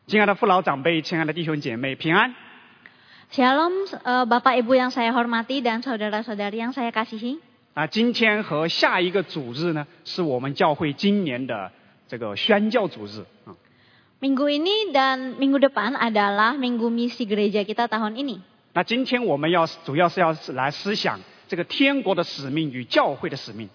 亲爱的父老长辈，亲爱的弟兄姐妹，平安。 Shalom Bapak Ibu yang saya hormati dan saudara-saudari yang saya kasihi. 今天和下一个主日呢，是我们教会今年的这个宣教主日。 Minggu ini dan minggu depan adalah minggu misi gereja kita tahun ini. 那今天我们主要是要来思想这个天国的使命与教会的使命。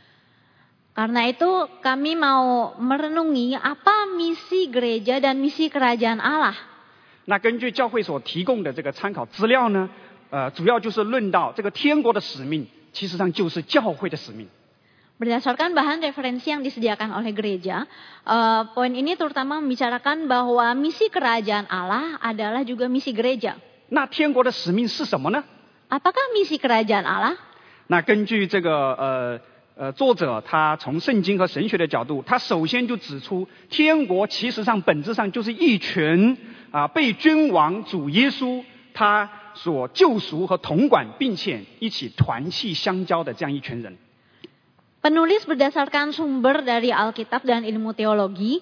Karena itu kami mau merenungi apa misi gereja dan misi kerajaan Allah. 那根据教会所提供的这个参考资料呢，主要就是论到这个天国的使命，其实上就是教会的使命。 Berdasarkan bahan referensi yang disediakan oleh gereja, poin ini terutama membicarakan bahwa misi kerajaan Allah adalah juga misi gereja. 那天国的使命是什么呢？ Apakah misi kerajaan Allah? 那根据这个作者他从圣经和神学的角度，他首先就指出，天国其实上本质上就是一群被君王主耶稣他所救赎和统管，并且一起团契相交的这样一群人。 Penulis berdasarkan sumber dari Alkitab dan ilmu teologi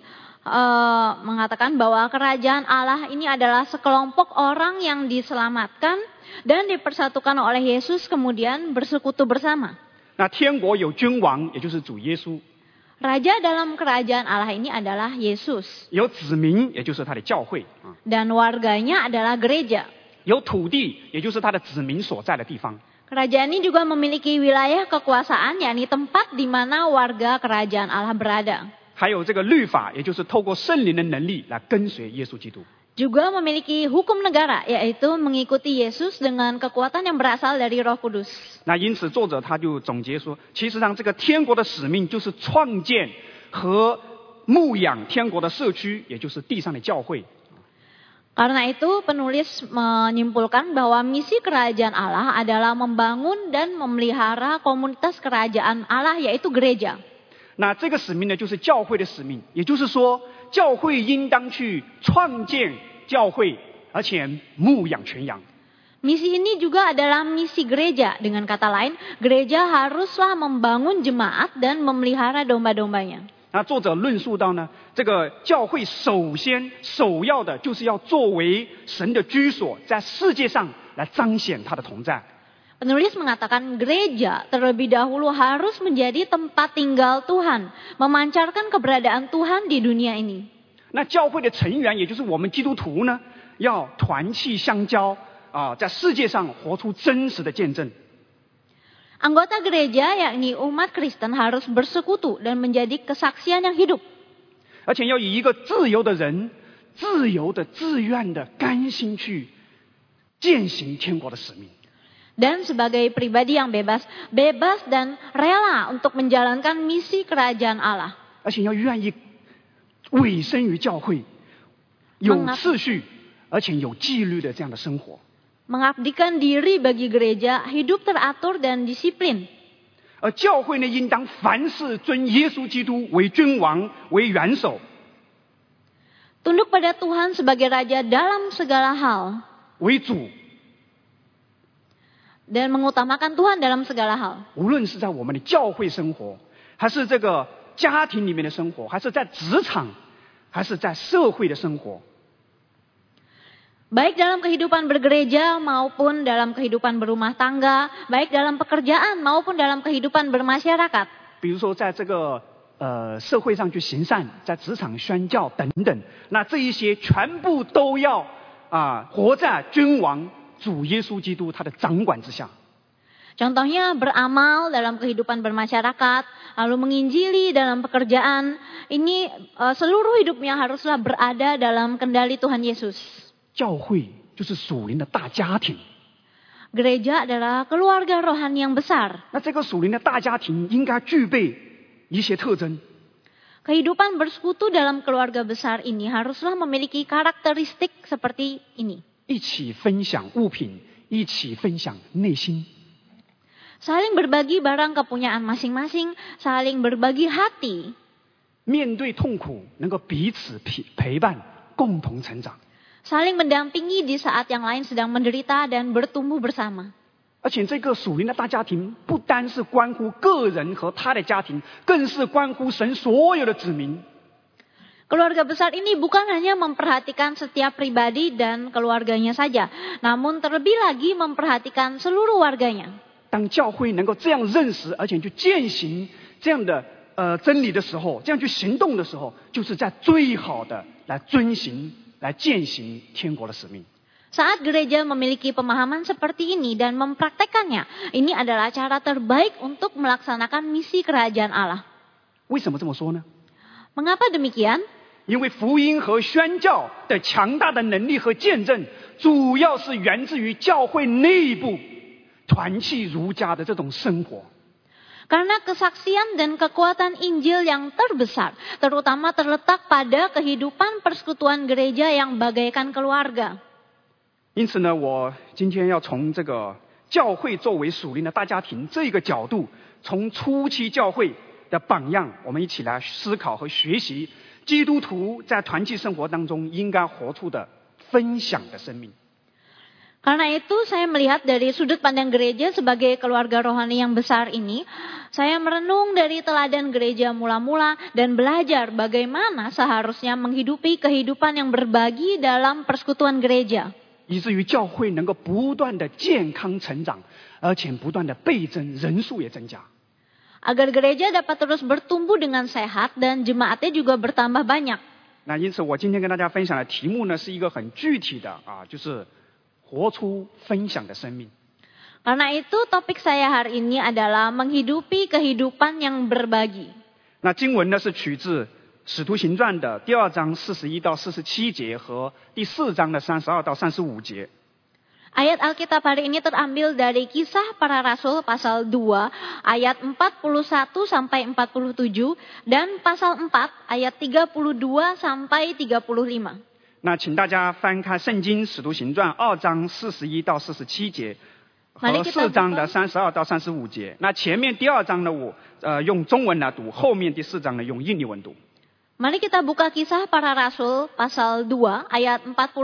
mengatakan bahwa kerajaan Allah ini adalah sekelompok orang yang diselamatkan dan dipersatukan oleh Yesus kemudian bersekutu bersama. 那天国有君王，也就是主耶稣。 Raja dalam kerajaan Allah ini adalah Yesus. 有子民，也就是他的教会。 Dan warganya adalah gereja. 有土地，也就是他的子民所在的地方。 Kerajaan ini juga memiliki wilayah kekuasaan, yakni tempat di mana warga kerajaan Allah berada. 还有这个律法，也就是透过圣灵的能力来跟随耶稣基督。 Juga memiliki hukum negara, yaitu mengikuti Yesus dengan kekuatan yang berasal dari Roh Kudus. 那因此作者他就总结说，其实上这个天国的使命就是创建和牧养天国的社区，也就是地上的教会。 Karena itu penulis menyimpulkan bahwa misi kerajaan Allah adalah membangun dan memelihara komunitas kerajaan Allah, yaitu gereja. 那这个使命呢，就是教会的使命，也就是说，教会应当去创建教会，而且牧养全羊。 Misi ini juga adalah misi gereja. Dengan kata lain, gereja haruslah membangun jemaat dan memelihara domba-dombanya. 那作者论述到呢，这个教会首要的就是要作为神的居所，在世界上来彰显他的同在。 Penulis mengatakan gereja terlebih dahulu harus menjadi tempat tinggal Tuhan, memancarkan keberadaan Tuhan di dunia ini. 那教会的成员，也就是我们基督徒呢，要团契相交在世界上活出真实的见证。 Anggota gereja yakni umat Kristen harus bersekutu dan menjadi kesaksian yang hidup. 而且要以一个自由的人，自由的、自愿的、甘心去践行天国的使命。 Dan sebagai pribadi yang bebas dan rela untuk menjalankan misi kerajaan Allah. 而且要愿意委身于教会，有次序而且有纪律的这样的生活。 Mengabdikan diri bagi gereja, hidup teratur dan disiplin. 而教会呢，应当凡事尊耶稣基督为君王、为元首。 Tunduk pada Tuhan sebagai raja dalam segala hal. 为主。 Dan mengutamakan Tuhan dalam segala hal. 无论是在我们的教会生活，还是这个家庭里面的生活，还是在职场，还是在社会的生活。 Baik dalam kehidupan bergereja maupun dalam kehidupan berumah tangga, baik dalam pekerjaan maupun dalam kehidupan bermasyarakat. 比如说在这个社会上去行善，在职场宣教等等，那这一些全部都要活在君王主耶稣基督他的掌管之下。 Contohnya beramal dalam kehidupan bermasyarakat, lalu menginjili dalam pekerjaan. Ini seluruh hidupnya haruslah berada dalam kendali Tuhan Yesus. 教会就是属灵的大家庭。 Gereja adalah keluarga rohani yang besar. 那这个属灵的大家庭应该具备一些特征。 Kehidupan bersekutu dalam keluarga besar ini haruslah memiliki karakteristik seperti ini. 一起分享物品，一起分享内心。 Saling berbagi barang kepunyaan masing-masing, saling berbagi hati. 面对痛苦，能够彼此陪伴，共同成长。 Saling mendampingi di saat yang lain sedang menderita dan bertumbuh bersama. 而且这个属灵的大家庭不单是关乎个人和他的家庭，更是关乎神所有的子民。 Keluarga besar ini bukan hanya memperhatikan setiap pribadi dan keluarganya saja, namun terlebih lagi memperhatikan seluruh warganya. 当教会能够这样认识，而且去践行这样的真理的时候，这样去行动的时候，就是在最好的来遵行、来践行天国的使命。 Saat gereja memiliki pemahaman seperti ini dan mempraktekannya, ini adalah cara terbaik untuk melaksanakan misi kerajaan Allah. 为什么这么说呢？ Mengapa demikian? 因为福音和宣教的强大的能力和见证，主要是源自于教会内部团契如家的这种生活。 Karena kesaksian dan kekuatan Injil yang terbesar, terutama terletak pada kehidupan persekutuan gereja yang bagaikan keluarga. 因此呢，我今天要从这个教会作为属灵的大家庭这个角度，从初期教会的榜样，我们一起来思考和学习基督徒在团契生活当中应该活出的分享的生命。 Karena itu saya melihat dari sudut pandang gereja sebagai keluarga rohani yang besar ini, saya merenung dari teladan gereja mula-mula dan belajar bagaimana seharusnya menghidupi kehidupan yang berbagi dalam persekutuan gereja. 以至于教会能够不断的健康成长，而且不断的倍增，人数也增加。 Agar gereja dapat terus bertumbuh dengan sehat dan jemaatnya juga bertambah banyak. 那因此，我今天跟大家分享的题目呢，是一个很具体的就是活出分享的生命。 Karena itu topik saya hari ini adalah menghidupi kehidupan yang berbagi. 那经文呢是取自《使徒行传》的2章41到47节和第4章的32到35节。 Ayat Alkitab hari ini terambil dari Kisah Para Rasul pasal 2 ayat 41 sampai 47 dan pasal 4 ayat 32 sampai 35. 那请大家翻开圣经《使徒行传》2章41到47节和4章的32到35节。那前面第2章呢，我用中文来读，后面第4章呢用印尼文读。 Mari kita buka Kisah Para Rasul pasal 2 ayat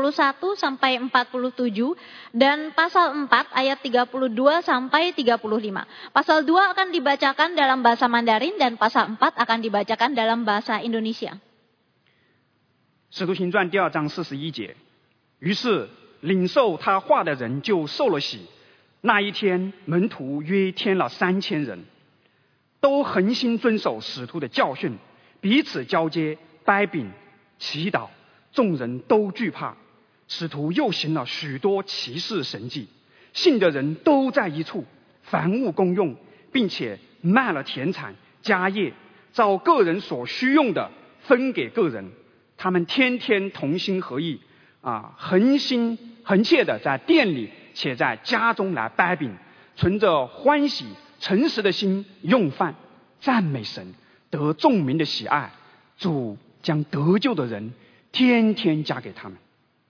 41 sampai 47 dan pasal 4 ayat 32 sampai 35. Pasal 2 akan dibacakan dalam bahasa Mandarin dan pasal 4 akan dibacakan dalam bahasa Indonesia. 使徒行传2章41节，于是领受他话的人就受了洗。那一天，门徒约添了3000人，都恒心遵守使徒的教训。 彼此交接，掰饼，祈祷，众人都惧怕。使徒又行了许多奇事神迹，信的人都在一处，凡物公用，并且卖了田产、家业，照个人所需用的分给个人。他们天天同心合意，恒切的在店里且在家中来掰饼，存着欢喜诚实的心用饭，赞美神。 得众民的喜爱，主将得救的人天天加给他们。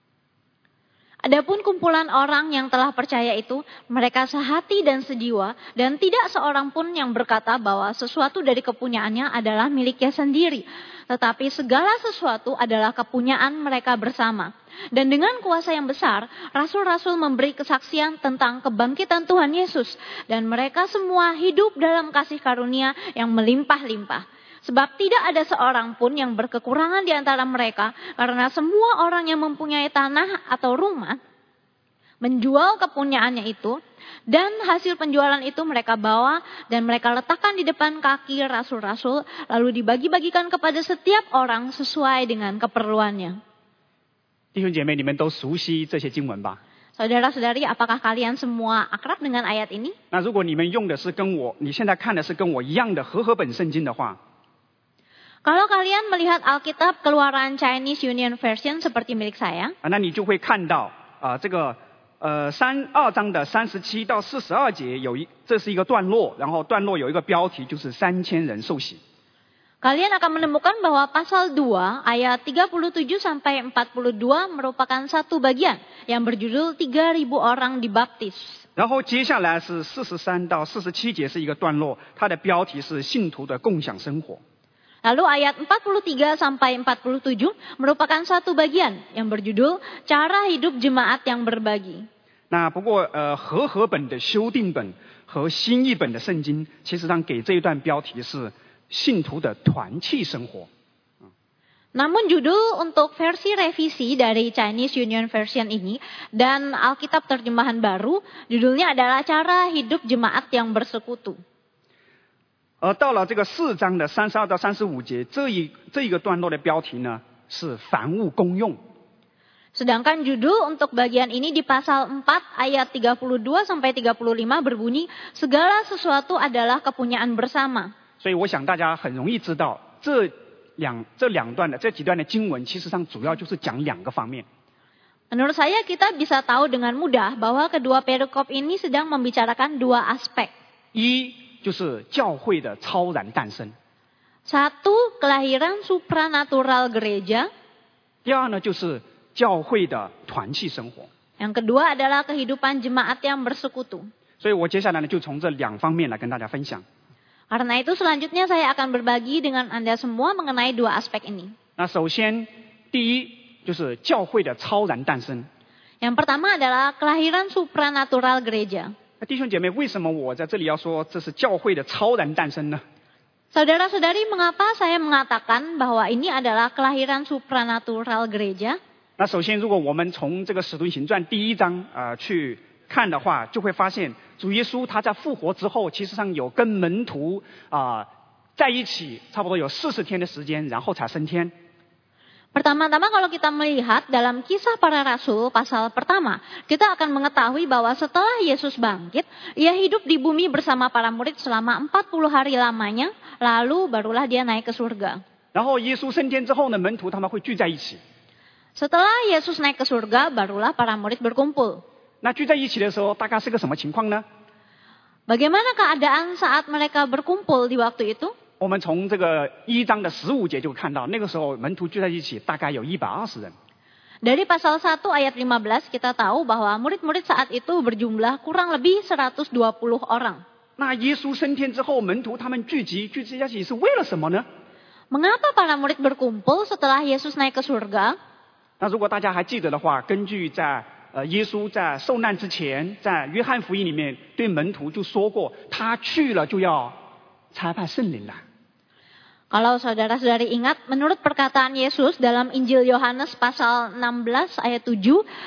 Adapun kumpulan orang yang telah percaya itu, mereka sehati dan sejiwa, dan tidak seorang pun yang berkata bahwa sesuatu dari kepunyaannya adalah miliknya sendiri. Tetapi segala sesuatu adalah kepunyaan mereka bersama. Dan dengan kuasa yang besar, rasul-rasul memberi kesaksian tentang kebangkitan Tuhan Yesus. Dan mereka semua hidup dalam kasih karunia yang melimpah-limpah. Sebab tidak ada seorang pun yang berkekurangan di antara mereka, karena semua orang yang mempunyai tanah atau rumah menjual kepunyaannya itu, dan hasil penjualan itu mereka bawa dan mereka letakkan di depan kaki rasul-rasul, lalu dibagi-bagikan kepada setiap orang sesuai dengan keperluannya. 弟兄姐妹，你们都熟悉这些经文吧？ Saudara-saudari, apakah kalian semua akrab dengan ayat ini? 那如果你们用的是你现在看的是跟我一样的和合本圣经的话， Kalau kalian melihat Alkitab Keluaran Chinese Union Version seperti milik saya, 那你就会看到这个2章的37到42节这是一个段落，然后段落有一个标题就是3000人受洗。 kalian akan menemukan bahwa pasal 2 ayat 37 sampai 42 merupakan satu bagian yang berjudul 3000 orang dibaptis. 然后接下来是43到47节是一个段落，它的标题是信徒的共享生活。 Lalu ayat 43 sampai 47 merupakan satu bagian yang berjudul cara hidup jemaat yang berbagi. 那不过和合本的修订本和新译本的圣经，其实上给这一段标题是信徒的团契生活。 Namun judul untuk versi revisi dari Chinese Union Version ini dan Alkitab terjemahan baru, judulnya adalah Cara Hidup Jemaat yang Bersekutu. 而到了这个4章的32到35节，这一个段落的标题呢是凡物公用。 Sedangkan judul untuk bagian ini di pasal 4 ayat 32 sampai 35 berbunyi, segala sesuatu adalah kepunyaan bersama. 所以我想大家很容易知道，这几段的经文，其实上主要就是讲2个方面。 Menurut saya kita bisa tahu dengan mudah bahwa kedua perikop ini sedang membicarakan 2 aspek. 一就是教会的超然诞生， Satu, kelahiran supranatural gereja. 第二呢就是教会的团契生活。 Yang kedua adalah kehidupan jemaat yang bersekutu. 所以我接下来呢就从这2方面来跟大家分享。 Karena itu selanjutnya saya akan berbagi dengan Anda semua mengenai 2 aspek ini. 那首先，第一就是教会的超然诞生。 Yang pertama adalah kelahiran supranatural gereja. 那弟兄姐妹，为什么我在这里要说这是教会的超然诞生呢？ Saudara-saudari, mengapa saya mengatakan bahwa ini adalah kelahiran supranatural gereja? 那首先，如果我们从这个使徒行传第1章去看的话，就会发现主耶稣他在复活之后，其实上有跟门徒在一起，差不多有40天的时间，然后才升天。 Pertama-tama kalau kita melihat dalam Kisah Para Rasul pasal pertama, kita akan mengetahui bahwa setelah Yesus bangkit, ia hidup di bumi bersama para murid selama 40 hari lamanya, lalu barulah dia naik ke surga. 然后耶稣升天之后呢，门徒他们会聚在一起。 Setelah Yesus naik ke surga, barulah para murid berkumpul. 那聚在一起的时候，大概是个什么情况呢？ Bagaimana keadaan saat mereka berkumpul di waktu itu? 我们从这个1章的15节就看到，那个时候门徒聚在一起，大概有120人。 Dari pasal 1 ayat 15 kita tahu bahwa murid-murid saat itu berjumlah kurang lebih 120 orang. 那耶稣升天之后，门徒他们聚集在一起是为了什么呢？ Mengapa para murid berkumpul setelah Yesus naik ke surga? 那如果大家还记得的话，根据在耶稣在受难之前，在约翰福音里面对门徒就说过，他去了就要差派圣灵来。 Kalau saudara-saudari ingat, menurut perkataan Yesus dalam Injil Yohanes pasal 16 ayat 7,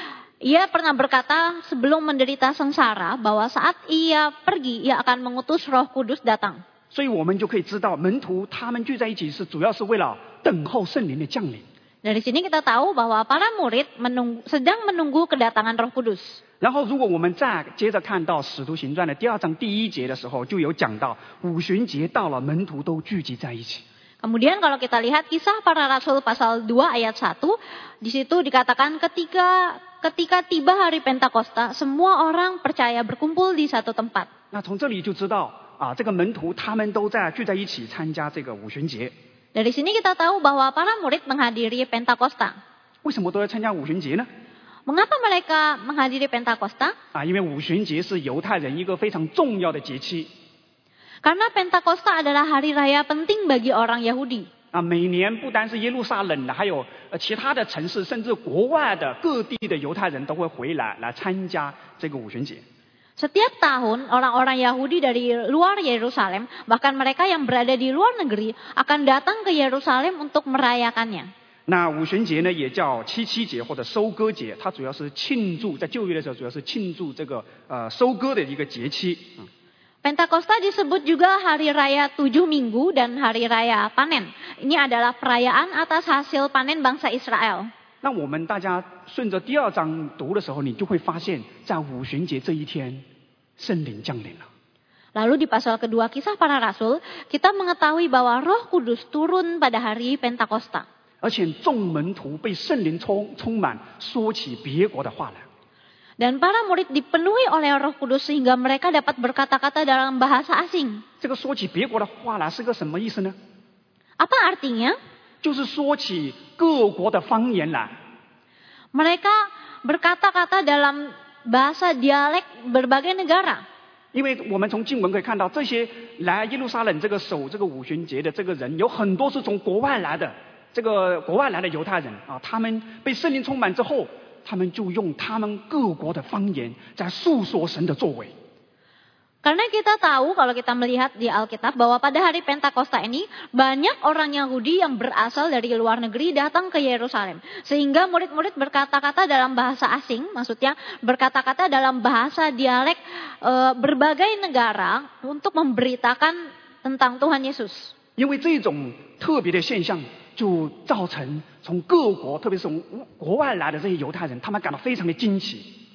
ia pernah berkata sebelum menderita sengsara bahwa saat ia pergi, ia akan mengutus Roh Kudus datang. 所以我们就可以知道，门徒他们聚在一起是主要是为了等候圣灵的降临。 Dari sini kita tahu bahwa para murid sedang menunggu kedatangan Roh Kudus. 然后，如果我们再接着看到《使徒行传》的第2章第1节的时候，就有讲到五旬节到了，门徒都聚集在一起。 Kemudian kalau kita lihat Kisah Para Rasul pasal 2 ayat 1, di situ dikatakan ketika tiba hari Pentakosta, semua orang percaya berkumpul di satu tempat. 那从这里就知道这个门徒他们都在聚在一起参加这个五旬节。 Dari sini kita tahu bahwa para murid menghadiri Pentakosta. 为什么都要参加五旬节呢？ Mengapa mereka menghadiri Pentakosta? 因为五旬节是犹太人一个非常重要的节期。 Karena Pentakosta adalah hari raya penting bagi orang Yahudi. 每年不单是耶路撒冷的，还有其他的城市，甚至国外的各地的犹太人都会回来参加这个五旬节。 Setiap tahun orang-orang Yahudi dari luar Yerusalem, bahkan mereka yang berada di luar negeri, akan datang ke Yerusalem untuk merayakannya. 那五旬节呢，也叫七七节或者收割节，它主要是庆祝在旧约的时候，主要是庆祝这个收割的一个节期。 Pentakosta disebut juga hari raya 7 minggu dan hari raya panen. Ini adalah perayaan atas hasil panen bangsa Israel. 那我们大家顺着第2章读的时候，你就会发现，在五旬节这一天，圣灵降临了。 Lalu di pasal kedua Kisah Para Rasul, kita mengetahui bahwa Roh Kudus turun pada hari Pentakosta. 而且众门徒被圣灵充满，说起别国的话来。 Dan para murid dipenuhi oleh Roh Kudus sehingga mereka dapat berkata-kata dalam bahasa asing. 这个说起别国的话来是个什么意思呢？ Apa artinya? 就是说起各国的方言来。 Mereka berkata-kata dalam bahasa dialek berbagai negara. 因为我们从经文可以看到，这些来耶路撒冷守这个五旬节的这个人，有很多是从国外来的，国外来的犹太人他们被圣灵充满之后，他们就用他们各国的方言在诉说神的作为。 Karena kita tahu kalau kita melihat di Alkitab bahwa pada hari Pentakosta ini banyak orang Yahudi yang berasal dari luar negeri datang ke Yerusalem. Sehingga murid-murid berkata-kata dalam bahasa asing, maksudnya berkata-kata dalam bahasa dialek berbagai negara untuk memberitakan tentang Tuhan Yesus. 因为这种特别的现象，就造成从各国，特别是从国外来的这些犹太人，他们感到非常的惊奇。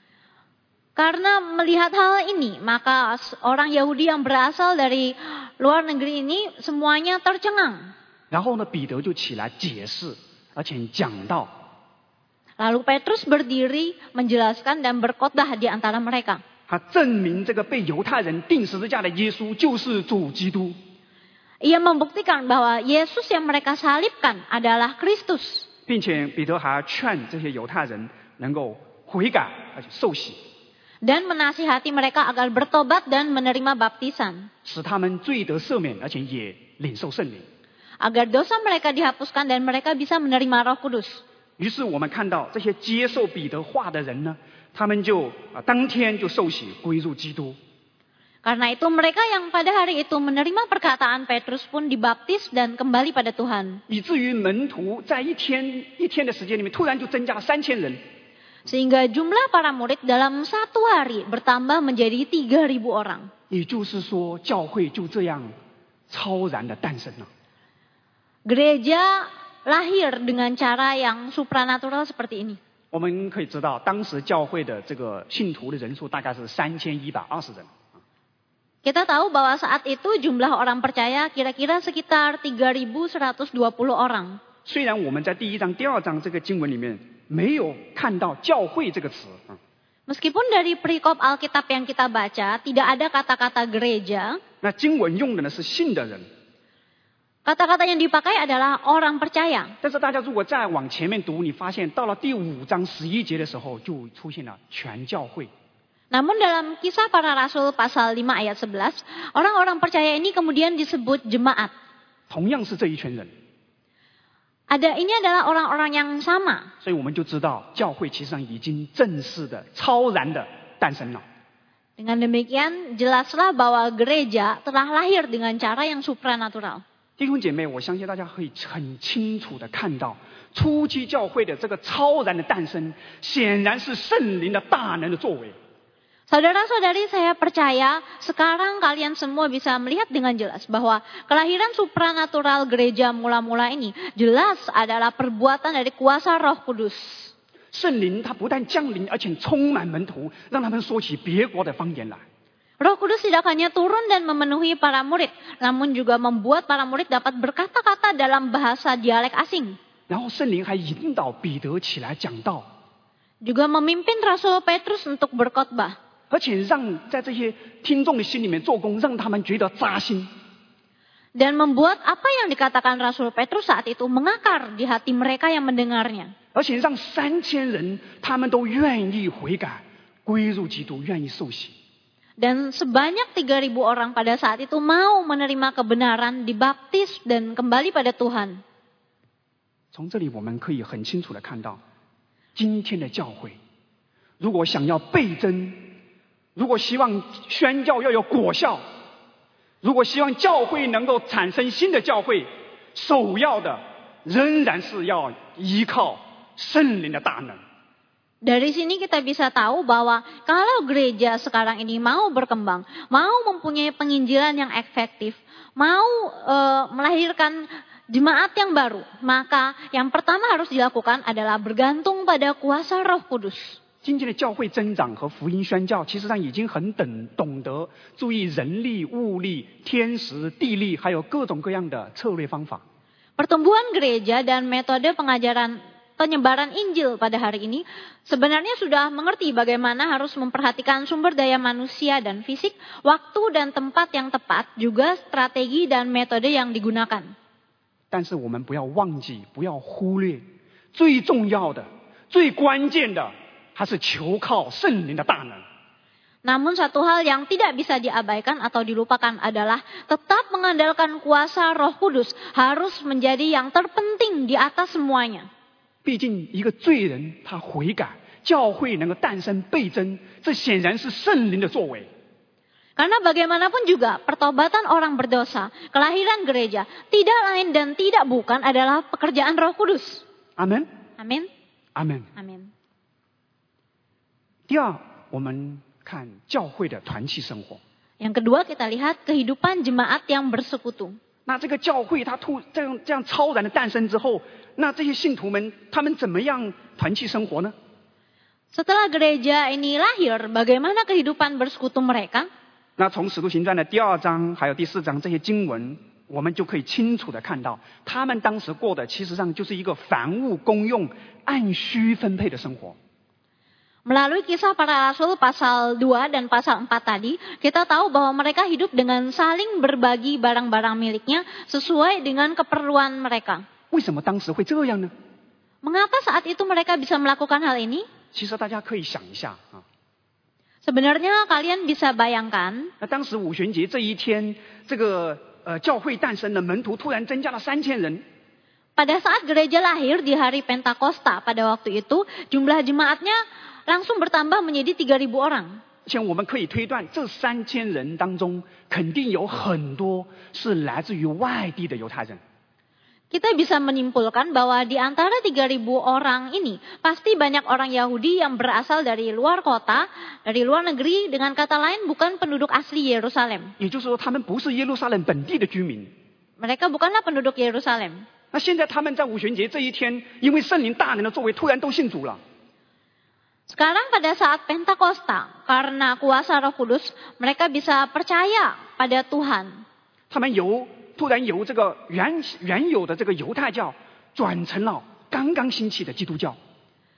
Karena melihat hal ini, maka orang Yahudi yang berasal dari luar negeri ini semuanya tercengang. 然后呢，彼得就起来解释，而且讲到， Lalu Petrus berdiri menjelaskan dan berkhotbah di antara mereka. 他证明这个被犹太人钉十字架的耶稣就是主基督。 Ia membuktikan bahwa Yesus yang mereka salibkan adalah Kristus. 并且彼得还劝这些犹太人能够悔改而且受洗， Dan menasihati mereka agar bertobat dan menerima baptisan. 使他们罪得赦免，而且也领受圣灵。 Agar dosa mereka dihapuskan dan mereka bisa menerima Roh Kudus. 于是我们看到这些接受彼得话的人呢，他们就当天就受洗归入基督。 Karena itu mereka yang pada hari itu menerima perkataan Petrus pun dibaptis dan kembali pada Tuhan. 以至于门徒在一天的时间里面，突然就增加了3000人。 Sehingga jumlah para murid dalam satu hari bertambah menjadi 3.000 orang. 也就是说，教会就这样超然的诞生了。 Gereja lahir dengan cara yang supranatural seperti ini. 我们可以知道，当时教会的这个信徒的人数大概是3120人。 Kita tahu bahwa saat itu jumlah orang percaya kira-kira sekitar 3.120 orang. 虽然我们在第1章、第2章这个经文里面没有看到教会这个词， Meskipun dari perikop Alkitab yang kita baca tidak ada kata-kata gereja, 那经文用的呢是信的人。 kata-kata yang dipakai adalah orang percaya. 但是大家如果再往前面读，你发现到了第5章11节的时候，就出现了全教会。 Namun dalam Kisah Para Rasul pasal 5 ayat 11, orang-orang percaya ini kemudian disebut jemaat. 同样是这一群人， Ini adalah orang-orang yang sama. 所以我们就知道教会其实上已经正式的、超然的诞生了。 Dengan demikian jelaslah bahwa gereja telah lahir dengan cara yang supranatural. 弟兄姐妹，我相信大家可以很清楚的看到，初期教会的这个超然的诞生，显然是圣灵的大能的作为。 Saudara-saudari, saya percaya sekarang kalian semua bisa melihat dengan jelas bahwa kelahiran supranatural gereja mula-mula ini jelas adalah perbuatan dari kuasa Roh Kudus. 圣灵他不但降临，而且充满门徒，让他们说起别国的方言来。 Roh Kudus tidak hanya turun dan memenuhi para murid, namun juga membuat para murid dapat berkata-kata dalam bahasa dialek asing. 然后圣灵还引导彼得起来讲道， Juga memimpin Rasul Petrus untuk berkhotbah. 而且让在这些听众的心里面做工，让他们觉得扎心。 Dan membuat apa yang dikatakan Rasul Petrus saat itu mengakar di hati mereka yang mendengarnya. 而且让3000人他们都愿意悔改，归入基督，愿意受洗。 Dan sebanyak 3.000 orang pada saat itu mau menerima kebenaran, dibaptis dan kembali pada Tuhan. 从这里我们可以很清楚的看到，今天的教会，如果想要倍增，如果希望宣教要有果效，如果希望教会能够产生新的教会，首要的仍然是要依靠圣灵的大能。 Dari sini kita bisa tahu bahwa kalau gereja sekarang ini mau berkembang, mau mempunyai penginjilan yang efektif, mau melahirkan jemaat yang baru, maka yang pertama harus dilakukan adalah bergantung pada kuasa Roh Kudus. 今天的教会增长和福音宣教，其实上已经很懂得注意人力、物力、天时、地利，还有各种各样的策略方法。 Pertumbuhan gereja dan metode penyebaran Injil pada hari ini sebenarnya sudah mengerti bagaimana harus memperhatikan sumber daya manusia dan fisik, waktu dan tempat yang tepat, juga strategi dan metode yang digunakan. 但是我们不要忘记，不要忽略，最重要的、最关键的，还是求靠圣灵的大能。 Namun satu hal yang tidak bisa diabaikan atau dilupakan adalah tetap mengandalkan kuasa Roh Kudus harus menjadi yang terpenting di atas semuanya. 毕竟一个罪人他悔改，教会能够诞生倍增，这显然是圣灵的作为。 Karena bagaimanapun juga pertobatan orang berdosa, kelahiran gereja, tidak lain dan tidak bukan adalah pekerjaan Roh Kudus. Amen， Amin. 阿门。 Amin. 第二，我们看教会的团契生活。 Yang kedua kita lihat kehidupan jemaat yang bersekutu. 那这个教会它这样超然的诞生之后，那这些信徒们他们怎么样团契生活呢？ Setelah gereja ini lahir, bagaimana kehidupan bersekutu mereka? 那从使徒行传的第2章还有第4章这些经文，我们就可以清楚的看到，他们当时过的其实上就是一个凡物公用、按需分配的生活。 Melalui kisah para rasul pasal 2 dan pasal 4 tadi, kita tahu bahwa mereka hidup dengan saling berbagi barang-barang miliknya sesuai dengan keperluan mereka. 为什么当时会这样呢？ Mengapa saat itu mereka bisa melakukan hal ini? 其实大家可以想一下啊， Sebenarnya kalian bisa bayangkan, 那当时五旬节这一天，这个教会诞生了，门徒突然增加了3000人。 pada saat gereja lahir di hari Pentakosta pada waktu itu, jumlah jemaatnya langsung bertambah menjadi 3.000 orang. 而且我们可以推断，这3000人当中，肯定有很多是来自于外地的犹太人。 Kita bisa menyimpulkan bahwa di antara 3.000 orang ini, pasti banyak orang Yahudi yang berasal dari luar kota, dari luar negeri, dengan kata lain bukan penduduk asli Yerusalem. 也就是说，他们不是耶路撒冷本地的居民。 Mereka bukanlah penduduk Yerusalem. 那现在他们在五旬节这一天，因为圣灵大能的作为，突然都信主了。 Sekarang pada saat Pentakosta, karena kuasa Roh Kudus, mereka bisa percaya pada Tuhan. 他们突然由这个原有的这个犹太教，转成了刚刚兴起的基督教。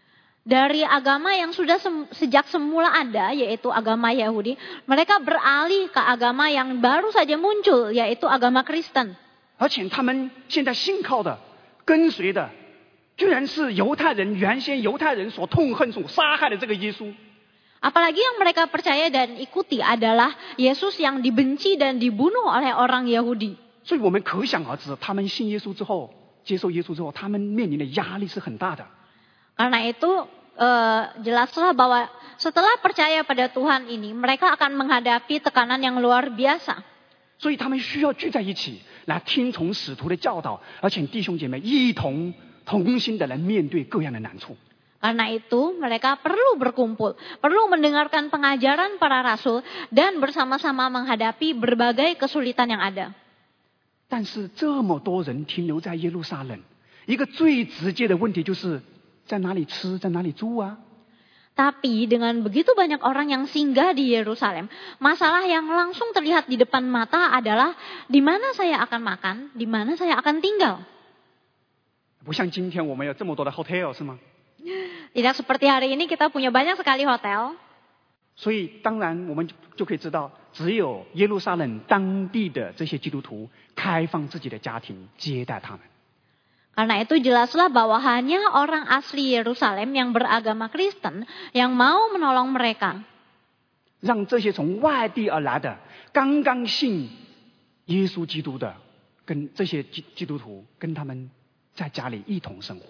Dari agama yang sudah sejak semula ada, yaitu agama Yahudi, mereka beralih ke agama yang baru saja muncul, yaitu agama Kristen. 而且他们现在信靠的、跟随的，居然是原先犹太人所痛恨、所杀害的这个耶稣。 Apalagi yang mereka percaya dan ikuti adalah Yesus yang dibenci dan dibunuh oleh orang Yahudi. 所以我们可想而知，他们信耶稣之后，接受耶稣之后，他们面临的压力是很大的。 Karena itu jelaslah bahwa setelah percaya pada Tuhan ini, mereka akan menghadapi tekanan yang luar biasa. 所以他们需要聚在一起，来听从使徒的教导，而且弟兄姐妹一同心的来面对各样的难处。 Karena itu mereka perlu berkumpul, perlu mendengarkan pengajaran para rasul dan bersama-sama menghadapi berbagai kesulitan yang ada. 但是这么多人停留在耶路撒冷，一个最直接的问题就是在哪里吃，在哪里住啊？ Tapi dengan begitu banyak orang yang singgah di Yerusalem, masalah yang langsung terlihat di depan mata adalah di mana saya akan makan, di mana saya akan tinggal. 不像今天我们有这么多的 hotel 是吗？ Tidak seperti hari ini kita punya banyak sekali hotel. 所以当然我们就可以知道，只有耶路撒冷当地的这些基督徒开放自己的家庭接待他们。 Karena itu jelaslah bahwa hanya orang asli Yerusalem yang beragama Kristen yang mau menolong mereka. 让这些从外地而来的刚刚信耶稣基督的，跟这些基督徒跟他们在家里一同生活。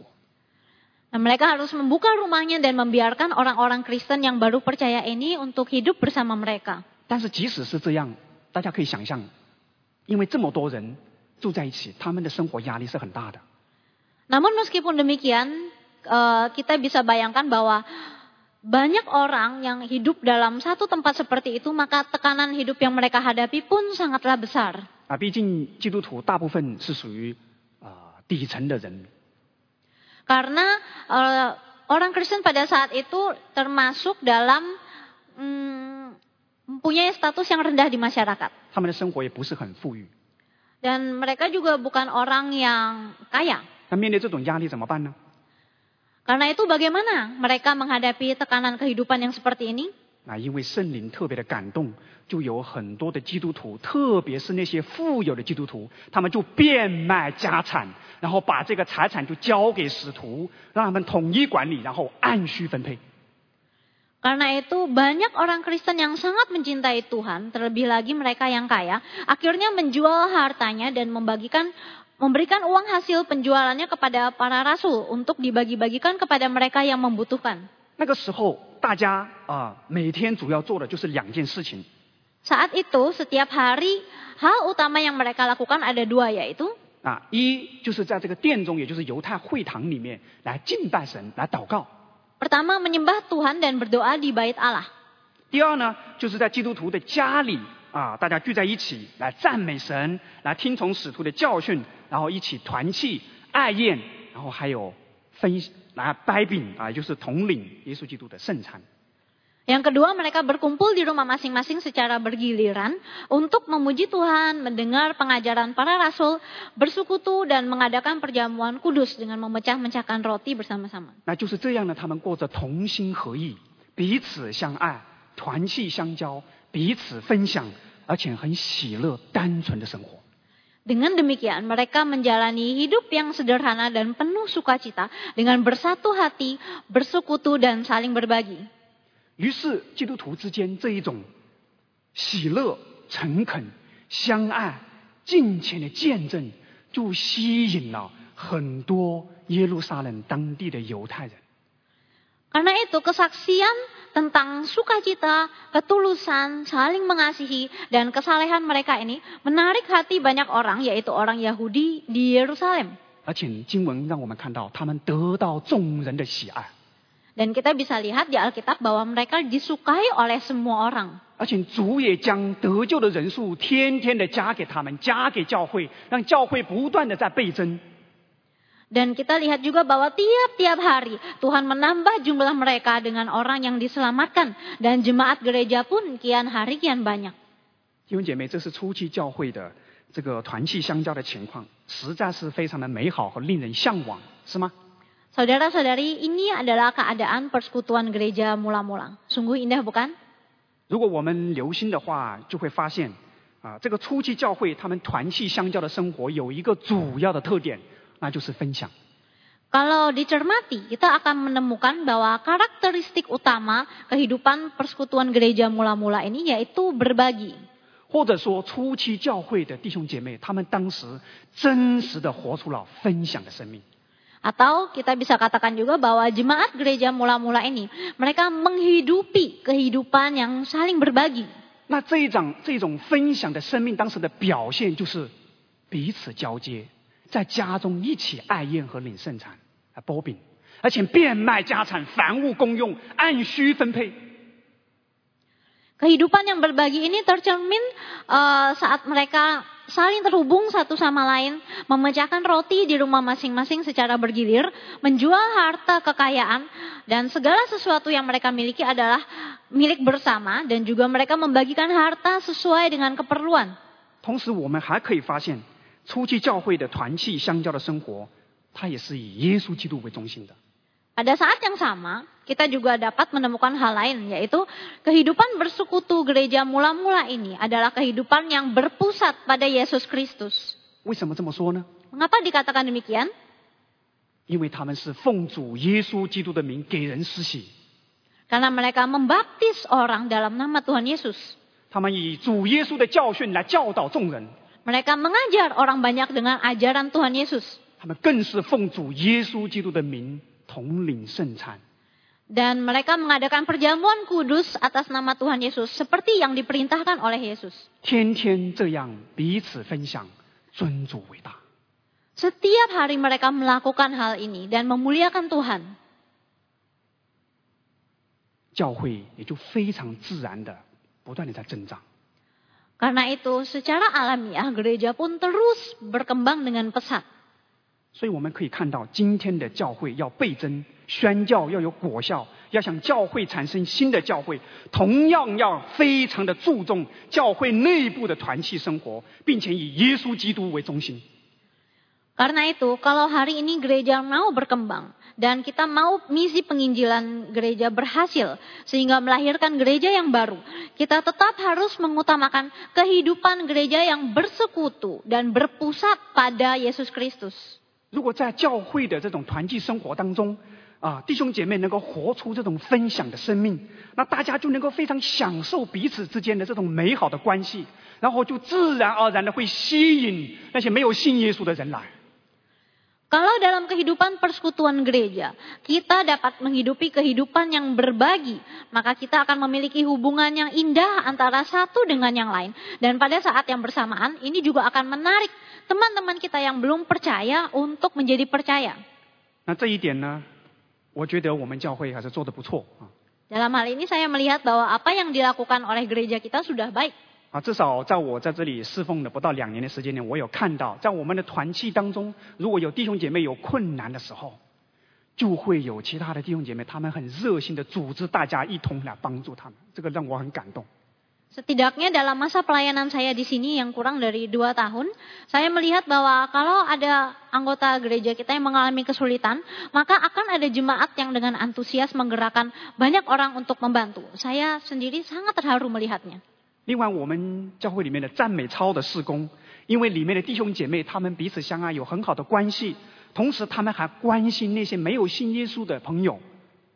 Nah, mereka harus membuka rumahnya dan membiarkan orang-orang Kristen yang baru percaya ini untuk hidup bersama mereka. 但是即使是这样，大家可以想象，因为这么多人住在一起，他们的生活压力是很大的。 Namun meskipun demikian, kita bisa bayangkan bahwa banyak orang yang hidup dalam satu tempat seperti itu, maka tekanan hidup yang mereka hadapi pun sangatlah besar. 毕竟基督徒大部分是属于底层的人。 Karena orang Kristen pada saat itu termasuk dalam mempunyai status yang rendah di masyarakat. 他们的生活也不是很富裕。 Dan mereka juga bukan orang yang kaya. 那面对这种压力怎么办呢？ Karena itu bagaimana mereka menghadapi tekanan kehidupan yang seperti ini? 因为圣灵特别的感动，就有很多的基督徒，特别是那些富有的基督徒，他们就变卖家产，然后把这个财产就交给使徒，让他们统一管理，然后按需分配。 Karena itu banyak orang Kristen yang sangat mencintai Tuhan, terlebih lagi mereka yang kaya, akhirnya menjual hartanya dan memberikan uang hasil penjualannya kepada para rasul untuk dibagi-bagikan kepada mereka yang membutuhkan. 那个时候，大家每天主要做的就是2件事情。 Saat itu setiap hari hal utama yang mereka lakukan ada dua, yaitu 一就是在这个殿中，也就是犹太会堂里面来敬拜神，来祷告。 pertama menyembah Tuhan dan berdoa di bait Allah. 第二呢，就是在基督徒的家里大家聚在一起来赞美神，来听从使徒的教训，然后一起团契爱宴，然后还有来掰饼就是统领耶稣基督的圣餐。 Yang kedua, mereka berkumpul di rumah masing-masing secara bergiliran untuk memuji Tuhan, mendengar pengajaran para rasul, bersekutu dan mengadakan perjamuan kudus dengan memecah-mecahkan roti bersama-sama. 那就是这样呢，他们过着同心合意、彼此相爱、团契相交、彼此分享，而且很喜乐、单纯的生活。 Dengan demikian, mereka menjalani hidup yang sederhana dan penuh sukacita dengan bersatu hati, bersekutu dan saling berbagi. 于是，基督徒之间这一种喜乐、诚恳、相爱、敬虔的见证，就吸引了很多耶路撒冷当地的犹太人。 Karena itu kesaksian tentang sukacita, ketulusan, saling mengasihi, dan kesalehan mereka ini menarik hati banyak orang, yaitu orang Yahudi di Yerusalem. 而且经文让我们看到，他们得到众人的喜爱。 Dan kita bisa lihat di Alkitab bahwa mereka disukai oleh semua orang. 而且主也将得救的人数天天的加给他们，加给教会，让教会不断的在倍增。 Dan kita lihat juga bahwa tiap-tiap hari Tuhan menambah jumlah mereka dengan orang yang diselamatkan. Dan jemaat gereja pun kian hari kian banyak. 弟兄姐妹，这是初期教会的这个团契相交的情况，实在是非常的美好和令人向往，是吗？ Saudara-saudari, ini adalah keadaan persekutuan gereja mula-mula. Sungguh indah, bukan? 如果我们留心的话，就会发现这个初期教会他们团契相交的生活有一个主要的特点，那就是分享。 Kalau dicermati, kita akan menemukan bahwa karakteristik utama kehidupan persekutuan gereja mula-mula ini yaitu berbagi. 或者说，初期教会的弟兄姐妹，他们当时真实的活出了分享的生命。 Atau kita bisa katakan juga bahwa jemaat gereja mula-mula ini, mereka menghidupi kehidupan yang saling berbagi. 那这种分享的生命，当时的表现就是彼此交接，在家中一起爱宴和领圣餐、剥饼，而且变卖家产，凡物公用，按需分配。 Kehidupan yang berbagi ini tercermin saat mereka saling terhubung satu sama lain, memecahkan roti di rumah masing-masing secara bergilir, menjual harta kekayaan, dan segala sesuatu yang mereka miliki adalah milik bersama, dan juga mereka membagikan harta sesuai dengan keperluan. 同时，我们还可以发现，初期教会的团契相交的生活，它也是以耶稣基督为中心的。 Pada saat yang sama, kita juga dapat menemukan hal lain, yaitu kehidupan bersekutu gereja mula-mula ini adalah kehidupan yang berpusat pada Yesus Kristus. 为什么这么说呢？ Mengapa dikatakan demikian? 因为他们是奉主耶稣基督的名给人施洗， Karena mereka membaptis orang dalam nama Tuhan Yesus. 他们以主耶稣的教训来教导众人， Mereka mengajar orang banyak dengan ajaran Tuhan Yesus. 他们更是奉主耶稣基督的名统领圣餐。 Dan mereka mengadakan perjamuan kudus atas nama Tuhan Yesus seperti yang diperintahkan oleh Yesus. 天天这样彼此分享，尊主伟大。 Setiap hari mereka melakukan hal ini dan memuliakan Tuhan. 教会也就非常自然的不断的在增长。 Karena itu secara alamiah gereja pun terus berkembang dengan pesat. 所以我们可以看到，今天的教会要倍增，宣教要有果效，要想教会产生新的教会，同样要非常的注重教会内部的团契生活，并且以耶稣基督为中心。 Karena itu, kalau hari ini gereja mau berkembang dan kita mau misi penginjilan gereja berhasil sehingga melahirkan gereja yang baru, kita tetap harus mengutamakan kehidupan gereja yang bersekutu dan berpusat pada Yesus Kristus. 如果在教会的这种团契生活当中，弟兄姐妹能够活出这种分享的生命，那大家就能够非常享受彼此之间的这种美好的关系，然后就自然而然的会吸引那些没有信耶稣的人来。 Kalau dalam kehidupan persekutuan gereja, kita dapat menghidupi kehidupan yang berbagi, maka kita akan memiliki hubungan yang indah antara satu dengan yang lain. Dan pada saat yang bersamaan, ini juga akan menarik teman-teman kita yang belum percaya untuk menjadi percaya. 那这一点呢，我觉得我们教会还是做得不错啊。 Dalam hal ini saya melihat bahwa apa yang dilakukan oleh gereja kita sudah baik. 至少在我在这里侍奉的不到2年的时间内，我有看到，在我们的团契当中，如果有弟兄姐妹有困难的时候，就会有其他的弟兄姐妹，他们很热心的组织大家一同来帮助他们，这个让我很感动。 Setidaknya dalam masa pelayanan saya di sini yang kurang dari 2 tahun, saya melihat bahwa kalau ada anggota gereja kita yang mengalami kesulitan, maka akan ada jemaat yang dengan antusias menggerakkan banyak orang untuk membantu. Saya sendiri sangat terharu melihatnya. 另外，我们教会里面的赞美操的事工，因为里面的弟兄姐妹他们彼此相爱，有很好的关系，同时他们还关心那些没有信耶稣的朋友。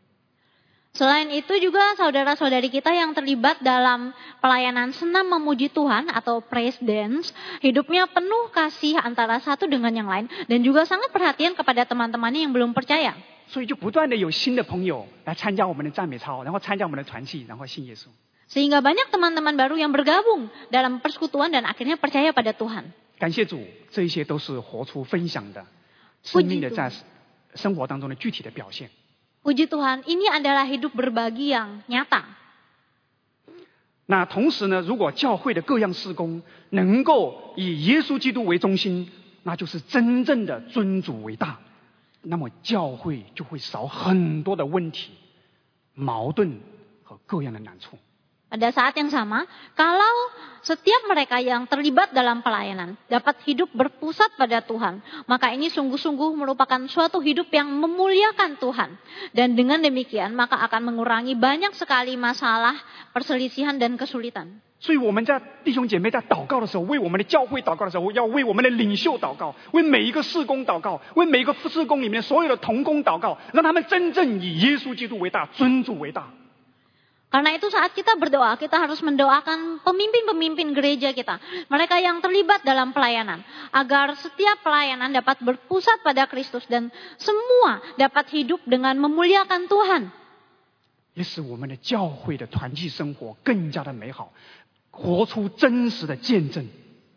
Selain itu juga saudara-saudari kita yang terlibat dalam pelayanan senam memuji Tuhan atau praise dance, hidupnya penuh kasih antara satu dengan yang lain dan juga sangat perhatian kepada teman-temannya yang belum percaya. 所以就不断的有新的朋友来参加我们的赞美操，然后参加我们的团契，然后信耶稣。 Sehingga banyak teman-teman baru yang bergabung dalam persekutuan dan akhirnya percaya pada Tuhan. 感谢主，这一些都是活出分享的生命的在生活当中的具体的表现。 Puji Tuhan, ini adalah hidup berbagi yang nyata. 那同时呢，如果教会的各样事工能够以耶稣基督为中心，那就是真正的尊主为大，那么教会就会少很多的问题、矛盾和各样的难处。 Pada saat yang sama, kalau setiap mereka yang terlibat dalam pelayanan dapat hidup berpusat pada Tuhan, maka ini sungguh-sungguh merupakan suatu hidup yang memuliakan Tuhan. Dan dengan demikian, maka akan mengurangi banyak sekali masalah, perselisihan dan kesulitan. 所以我们在弟兄姐妹在祷告的时候，为我们的教会祷告的时候，要为我们的领袖祷告，为每一个事工祷告，为每一个事工里面所有的同工祷告，让他们真正以耶稣基督为大，尊主为大。 Karena itu saat kita berdoa, kita harus mendoakan pemimpin-pemimpin gereja kita. Mereka yang terlibat dalam pelayanan. Agar setiap pelayanan dapat berpusat pada Kristus dan semua dapat hidup dengan memuliakan Tuhan. 也使我们的教会的团契生活更加的美好，活出真实的见证。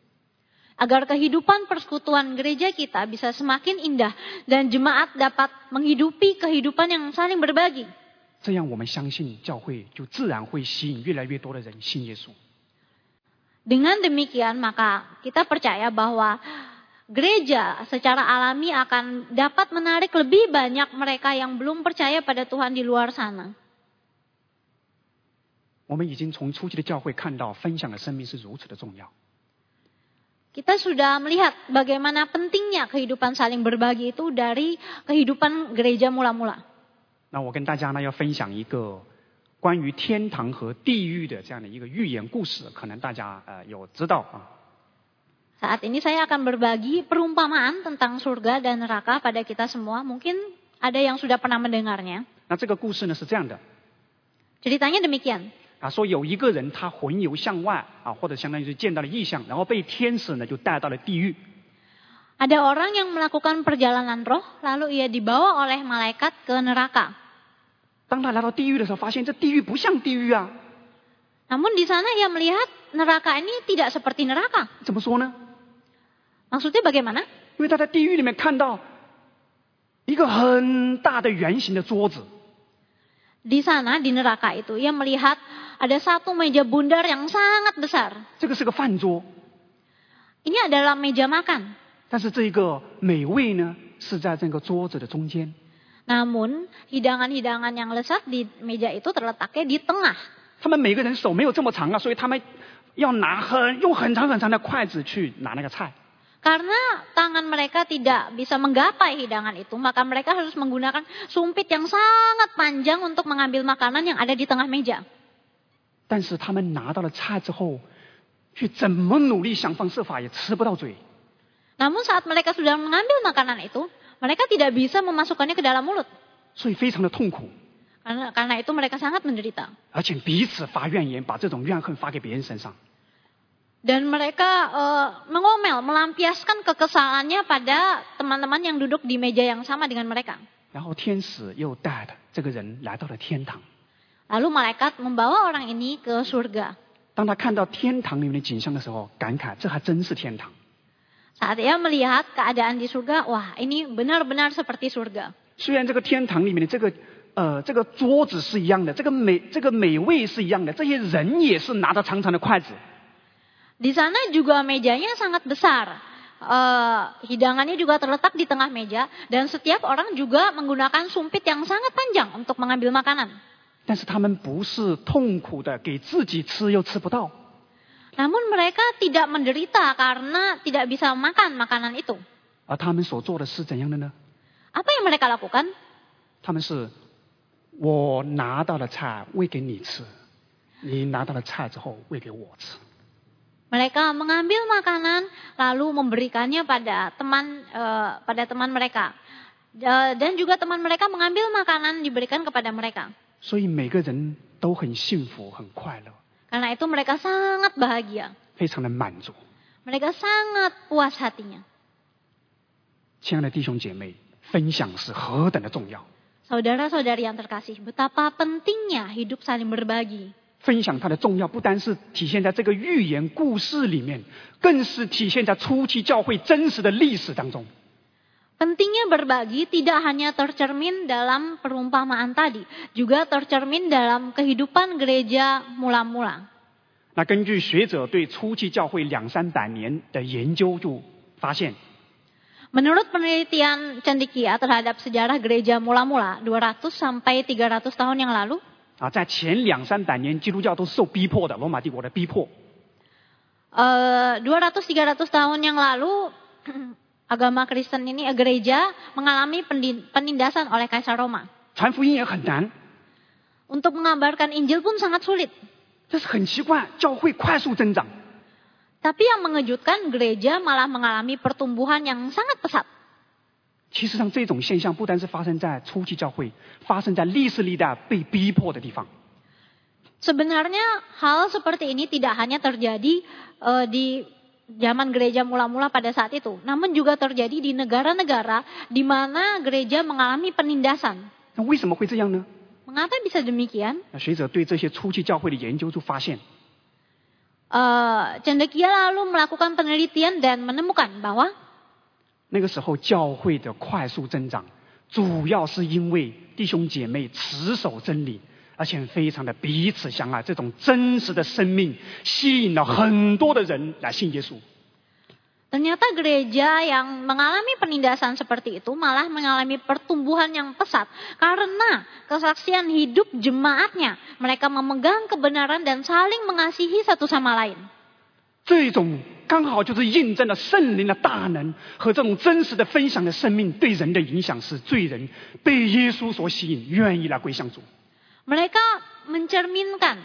Agar kehidupan persekutuan gereja kita bisa semakin indah dan jemaat dapat menghidupi kehidupan yang saling berbagi. 这样我们相信教会就自然会吸引越来越多的人信耶稣。 Dengan demikian maka kita percaya bahwa gereja secara alami akan dapat menarik lebih banyak mereka yang belum percaya pada Tuhan di luar sana. 我们已经从初期的教会看到分享的生命是如此的重要。 Kita sudah melihat bagaimana pentingnya kehidupan saling berbagi itu dari kehidupan gereja mula-mula. 那我跟大家呢要分享一个关于天堂和地狱的这样的一个寓言故事，可能大家有知道啊。 Saat ini saya akan berbagi perumpamaan tentang surga dan neraka pada kita semua. Mungkin ada yang sudah pernah mendengarnya. 那这个故事呢是这样的， Ceritanya demikian. 说有一个人他魂游向外或者相当于是见到了异象，然后被天使呢就带到了地狱。 Ada orang yang melakukan perjalanan roh, lalu ia dibawa oleh malaikat ke neraka. 当他来到地狱的时候，发现这地狱不像地狱啊。 Namun di sana ia melihat neraka ini tidak seperti neraka. 怎么说呢？ Maksudnya bagaimana? 因为他在地狱里面看到一个很大的圆形的桌子， Di sana di neraka itu ia melihat ada satu meja bundar yang sangat besar. 这个是个饭桌， Ini adalah meja makan. 但是这个美味呢是在这个桌子的中间。 Namun hidangan-hidangan yang lezat di meja itu terletaknya di tengah. 他们每个人手没有这么长啊，所以他们要用很长很长的筷子去拿那个菜。 Karena tangan mereka tidak bisa menggapai hidangan itu, maka mereka harus menggunakan sumpit yang sangat panjang untuk mengambil makanan yang ada di tengah meja. 但是他们拿到了菜之后，却怎么努力想方设法也吃不到嘴。 Namun saat mereka sudah mengambil makanan itu, mereka tidak bisa memasukkannya ke dalam mulut. 所以非常的痛苦， Karena itu mereka sangat menderita. 而且彼此发怨言，把这种怨恨发给别人身上。 Dan mereka mengomel, melampiaskan kekesalannya pada teman-teman yang duduk di meja yang sama dengan mereka. 然后天使又带着这个人来到了天堂。 Lalu malaikat membawa orang ini ke surga. 当他看到天堂里面的景象的时候，感慨这还真是天堂。 Saat ia melihat keadaan di surga, wah ini benar-benar seperti surga. 虽然这个天堂里面的这个桌子是一样的，这个美味是一样的，这些人也是拿着长长的筷子。 Di sana juga mejanya sangat besar. Hidangannya juga terletak di tengah meja. Dan setiap orang juga menggunakan sumpit yang sangat panjang untuk mengambil makanan. 但是他们不是痛苦的给自己吃又吃不到， Namun mereka tidak menderita karena tidak bisa makan makanan itu. 而他们所做的是怎样的呢？ Apa yang mereka lakukan? 他们是我拿到了菜喂给你吃，你拿到了菜之后喂给我吃。 Mereka mengambil makanan lalu memberikannya pada teman mereka. Dan juga teman mereka mengambil makanan diberikan kepada mereka. 所以每个人都很幸福很快乐， Karena itu mereka sangat bahagia. 非常的满足。 Mereka sangat puas hatinya. 亲爱的弟兄姐妹，分享是何等的重要！ Saudara-saudari yang terkasih, betapa pentingnya hidup saling berbagi. 分享它的重要，不单是体现在这个寓言故事里面，更是体现在初期教会真实的历史当中。 Pentingnya berbagi tidak hanya tercermin dalam perumpamaan tadi, juga tercermin dalam kehidupan gereja mula-mula. 那根据学者对初期教会200-300年的研究，就发现， Menurut penelitian cendekia terhadap sejarah gereja mula-mula 200 sampai 300 tahun yang lalu, 在前200-300年，基督教都是受逼迫的，罗马帝国的逼迫。 200-300 tahun yang lalu, agama Kristen ini, gereja mengalami penindasan oleh Kaisar Roma. 传福音也很难， Untuk mengabarkan Injil pun sangat sulit. 这是很奇怪，教会快速增长。 Tapi yang mengejutkan, gereja malah mengalami pertumbuhan yang sangat pesat. 其实上，这种现象不单是发生在初期教会，发生在历代被逼迫的地方。 Sebenarnya hal seperti ini tidak hanya terjadi di zaman gereja mula-mula pada saat itu, namun juga terjadi di negara-negara di mana gereja mengalami penindasan. 那为什么会这样呢？ Mengapa bisa demikian? 那学者对这些初期教会的研究就发现， Cendekia lalu melakukan penelitian dan menemukan bahwa 那个时候教会的快速增长，主要是因为弟兄姐妹持守真理，而且非常的彼此相爱，这种真实的生命吸引了很多的人来信耶稣。 ternyata gereja yang mengalami penindasan seperti itu malah mengalami pertumbuhan yang pesat karena kesaksian hidup jemaatnya. Mereka memegang kebenaran dan saling mengasihi satu sama lain. 这种刚好就是印证了圣灵的大能和这种真实的分享的生命对人的影响，使罪人被耶稣所吸引，愿意来归向主。 Mereka mencerminkan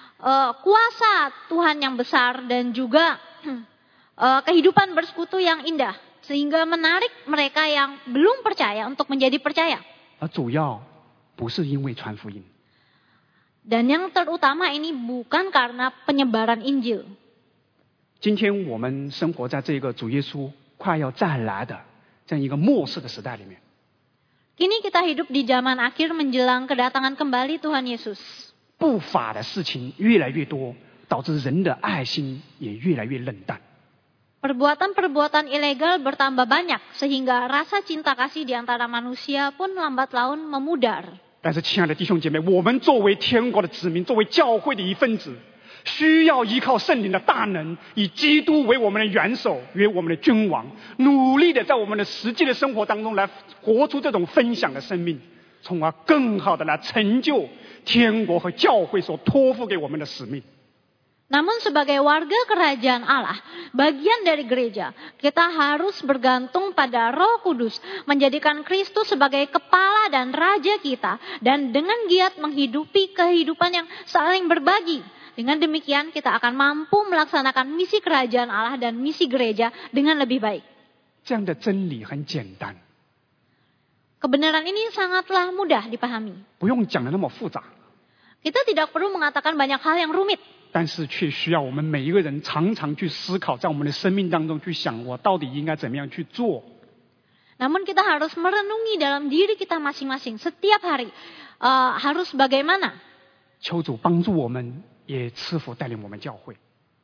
kuasa Tuhan yang besar dan juga kehidupan bersekutu yang indah. Sehingga menarik mereka yang belum percaya untuk menjadi percaya. 而主要不是因为传福音， Dan yang terutama ini bukan karena penyebaran Injil. 今天我们生活在这个主耶稣快要再来的这样一个末世的时代里面， Kini kita hidup di zaman akhir menjelang kedatangan kembali Tuhan Yesus. 不法的事情越来越多，导致人的爱心也越来越冷淡。 Perbuatan-perbuatan ilegal bertambah banyak sehingga rasa cinta kasih di antara manusia pun lambat laun memudar. 但是，亲爱的弟兄姐妹，我们作为天国的子民，作为教会的一份子，需要依靠圣灵的大能，以基督为我们的元首，为我们的君王，努力的在我们的实际的生活当中来活出这种分享的生命，从而更好的来成就天国和教会所托付给我们的使命。 Namun sebagai warga kerajaan Allah, bagian dari gereja, kita harus bergantung pada Roh Kudus, menjadikan Kristus sebagai kepala dan raja kita, dan dengan giat menghidupi kehidupan yang saling berbagi. Dengan demikian kita akan mampu melaksanakan misi kerajaan Allah dan misi gereja dengan lebih baik. 这样的真理很简单， Kebenaran ini sangatlah mudah dipahami. 不用讲的那么复杂。 Kita tidak perlu mengatakan banyak hal yang rumit. 但是却需要我们每一个人常常去思考，在我们的生命当中去想，我到底应该怎么样去做。 Namun kita harus merenungi dalam diri kita masing-masing setiap hari. Harus bagaimana? 求主帮助我们，也赐福带领我们教会。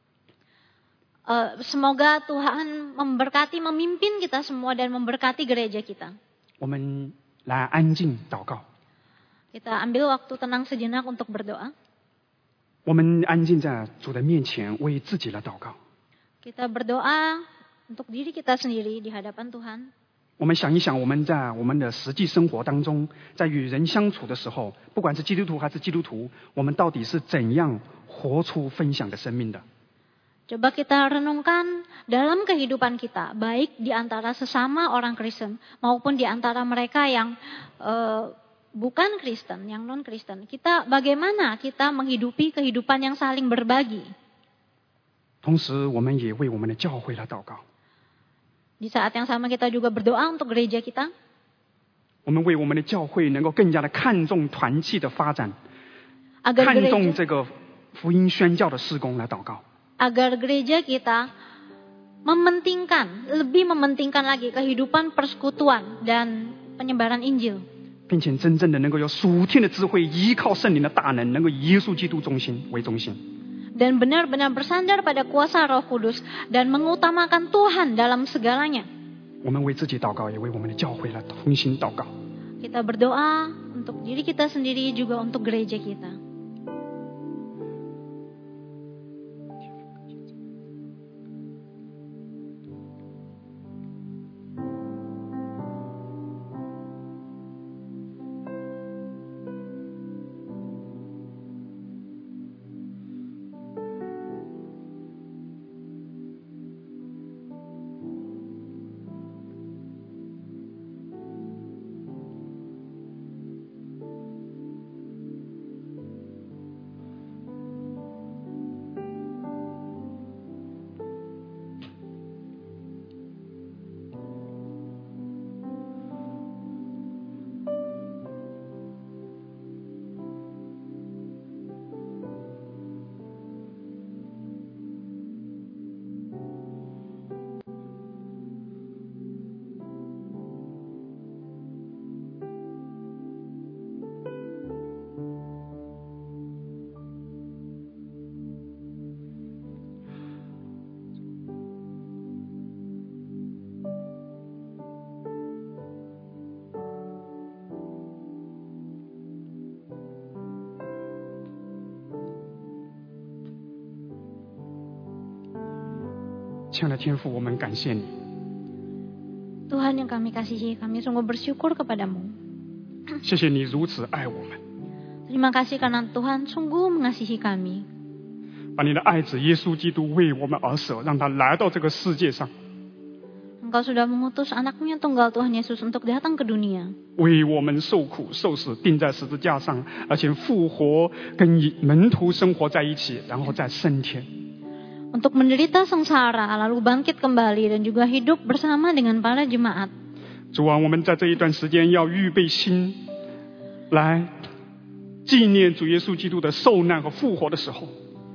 Semoga Tuhan memberkati, memimpin kita semua dan memberkati gereja kita. 我们来安静祷告。 Kita ambil waktu tenang sejenak untuk berdoa. 我们安静在主的面前，为自己来祷告。 Kita berdoa untuk diri kita sendiri di hadapan Tuhan. 我们想一想，我们在我们的实际生活当中，在与人相处的时候，不管是基督徒还是基督徒，我们到底是怎样活出分享的生命的？ Coba kita renungkan dalam kehidupan kita, baik di antara sesama orang Kristen maupun di antara mereka yang bukan Kristen, yang non-Kristen. Kita bagaimana kita menghidupi kehidupan yang saling berbagi. 同时，我们也为我们的教会来祷告。 Di saat yang sama kita juga berdoa untuk gereja kita. 我们为我们的教会能够更加的看重团契的发展， Agar 看重 gereja, 这个福音宣教的事工来祷告。 agar gereja kita lebih mementingkan lagi kehidupan persekutuan dan penyebaran Injil. 并且真正的能够有属天的智慧，依靠圣灵的大能，能够以耶稣基督为中心。 Dan benar-benar bersandar pada kuasa Roh Kudus dan mengutamakan Tuhan dalam segalanya. 我们为自己祷告，也为我们的教会来同心祷告。 Kita berdoa untuk diri kita sendiri juga untuk gereja kita. 亲爱的天父，我们感谢你， Tuhan yang kami kasihi, kami sungguh bersyukur kepadamu. 谢谢你如此爱我们， Terima kasih karena Tuhan sungguh mengasihi kami. 把你的爱子耶稣基督为我们而舍，让他来到这个世界上， Engkau sudah mengutus anakmu yang tunggal Tuhan Yesus untuk datang ke dunia. 为我们受苦受死，钉在十字架上，而且复活，跟门徒生活在一起，然后再升天。 Untuk menderita sengsara, lalu bangkit kembali dan juga hidup bersama dengan para jemaat. 主啊，我们在这一段时间要预备心，来纪念主耶稣基督的受难和复活的时候，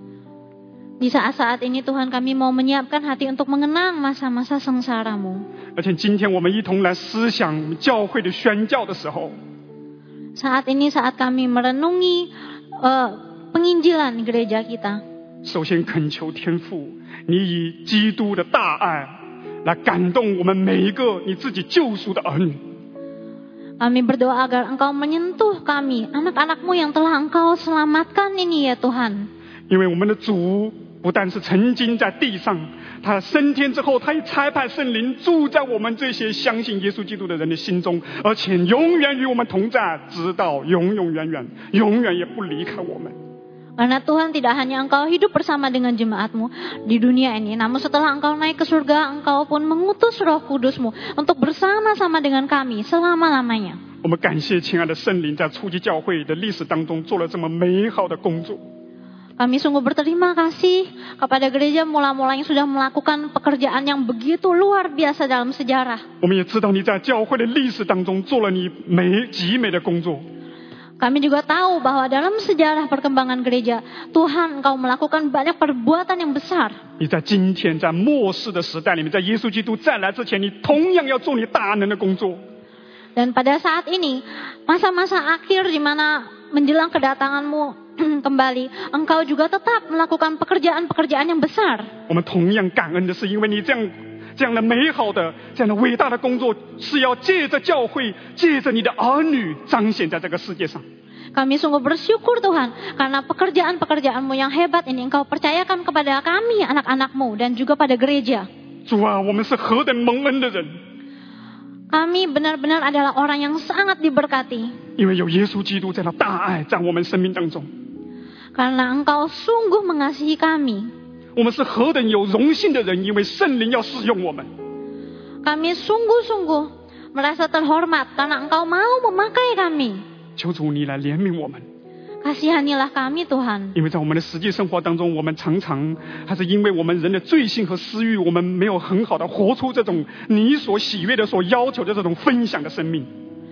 Di saat-saat ini Tuhan kami mau menyiapkan hati untuk mengenang masa-masa sengsara-Mu. 而且今天我们一同来思想教会的宣教的时候， Saat ini saat kami merenungi penginjilan gereja kita. 首先恳求天父，你以基督的大爱来感动我们每一个你自己救赎的儿女。 Kami berdoa agar Engkau menyentuh kami, anak-anak-Mu yang telah Engkau selamatkan ini ya Tuhan. 因为我们的主不但是曾经在地上，他升天之后，他也差派圣灵住在我们这些相信耶稣基督的人的心中，而且永远与我们同在，直到永永远远，永远也不离开我们。 Karena Tuhan tidak hanya Engkau hidup bersama dengan jemaat-Mu di dunia ini, namun setelah Engkau naik ke surga, Engkau pun mengutus Roh Kudus-Mu untuk bersama-sama dengan kami selama-lamanya. 我们感谢亲爱的圣灵在初期教会的历史当中做了这么美好的工作。 Kami sungguh berterima kasih kepada gereja mula-mula yang sudah melakukan pekerjaan yang begitu luar biasa dalam sejarah. 我们也知道你在教会的历史当中做了你极美的工作。 Kami juga tahu bahwa dalam sejarah perkembangan gereja, Tuhan Engkau melakukan banyak perbuatan yang besar. 你在今天在末世的时代里面，在耶稣基督再来之前，你同样要做你大能的工作。 Dan pada saat ini, masa-masa akhir di mana menjelang kedatangan-Mu kembali, Engkau juga tetap melakukan pekerjaan-pekerjaan yang besar. 我们同样感恩的是，因为你这样的美好的、这样的伟大的工作，是要借着教会、借着你的儿女彰显在这个世界上。 Kami sungguh bersyukur Tuhan, karena pekerjaan-pekerjaan-Mu yang hebat ini Engkau percayakan kepada kami, anak-anak-Mu, dan juga pada gereja. 主啊，我们是何等蒙恩的人！ Kami benar-benar adalah orang yang sangat diberkati. 因为有耶稣基督这样的大爱在我们生命当中， Karena Engkau sungguh mengasihi kami. 我们是何等有荣幸的人，因为圣灵要使用我们。 Kami sungguh-sungguh merasa terhormat karena Engkau mau memakai kami. 求主你来怜悯我们， Kasihanilah kami Tuhan. 因为在我们的实际生活当中，我们常常还是因为我们人的罪性和私欲，我们没有很好的活出这种你所喜悦的、所要求的这种分享的生命。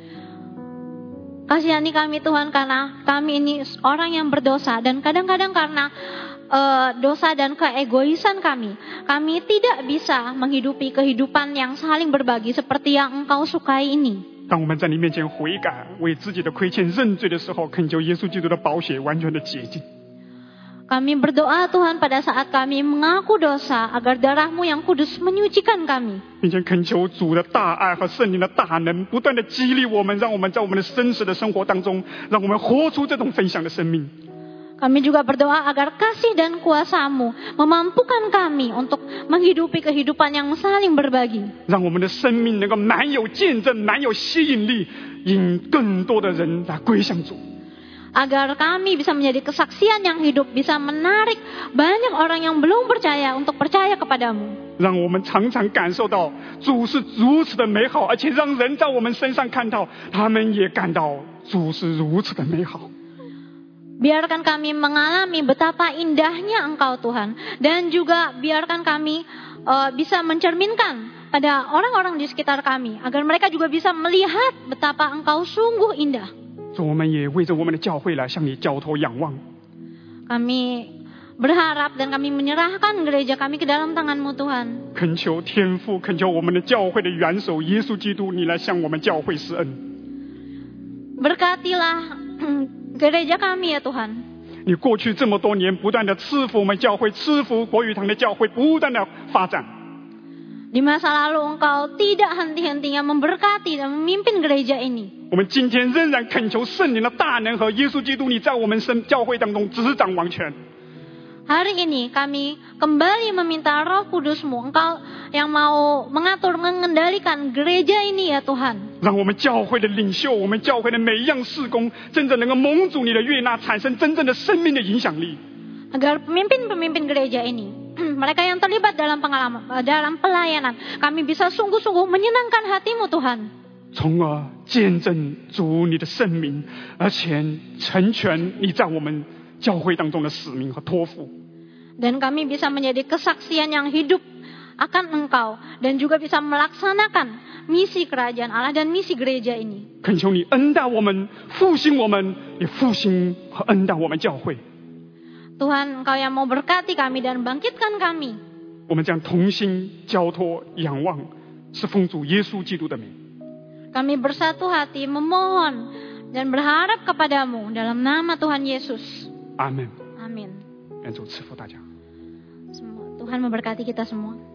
Kasihani kami Tuhan karena kami ini orang yang berdosa dan kadang-kadang karena dosa dan keegoisan kami tidak bisa menghidupi kehidupan yang saling berbagi seperti yang Engkau sukai ini. 当我们在你面前悔改，为自己的亏欠认罪的时候，恳求耶稣基督的宝血完全的洁净。 Kami berdoa Tuhan pada saat kami mengaku dosa agar darah-Mu yang kudus menyucikan kami. 并且恳求主的大爱和圣灵的大能，不断的激励我们，让我们在我们的真实的生活当中，让我们活出这种分享的生命。 Kami juga berdoa agar kasih dan kuasa-Mu memampukan kami untuk menghidupi kehidupan yang saling berbagi. 让我们的生命能够满有见证、满有吸引力，引更多的人来归向主。 Agar kami bisa menjadi kesaksian yang hidup, bisa menarik banyak orang yang belum percaya untuk percaya kepadamu. 让我们常常感受到主是如此的美好，而且让人在我们身上看到，他们也感到主是如此的美好。 Biarkan kami mengalami betapa indahnya Engkau Tuhan. Dan juga biarkan kami bisa mencerminkan pada orang-orang di sekitar kami. Agar mereka juga bisa melihat betapa Engkau sungguh indah. 主，我们也为着我们的教会来向你交托仰望。 Kami berharap dan kami menyerahkan gereja kami ke dalam tangan-Mu Tuhan. 恳求天父，恳求我们的教会的元首耶稣基督，你来向我们教会施恩。 Berkatilah gereja kami ya Tuhan. 你过去这么多年不断的赐福我们教会，赐福国语堂的教会不断的发展。 Di masa lalu Engkau tidak henti-hentinya memberkati dan memimpin gereja ini. 我们今天仍然恳求圣灵的大能和耶稣基督，你在我们教会当中执掌王权。 Hari ini kami kembali meminta Roh Kudus-Mu, Engkau yang mau mengatur, mengendalikan gereja ini ya Tuhan. 让我们教会的领袖，我们教会的每一样事工，真正能够蒙主你的悦纳，产生真正的生命的影响力。 Agar pemimpin-pemimpin gereja ini, mereka yang terlibat dalam pelayanan, kami bisa sungguh-sungguh menyenangkan hati-Mu Tuhan. 从而见证主你的圣名，而且成全你在我们教会当中的使命和托付。 Dan kami bisa menjadi kesaksian yang hidup akan Engkau. Dan juga bisa melaksanakan misi kerajaan Allah dan misi gereja ini. 恳求你恩待我们，复兴我们，也复兴和恩待我们教会。 Tuhan, Engkau yang mau berkati kami dan bangkitkan kami. 我们将同心交托仰望，是奉主耶稣基督的名。 Kami bersatu hati memohon dan berharap kepadamu dalam nama Tuhan Yesus. 阿门。 Amin. 愿主赐福大家。 Tuhan memberkati kita semua.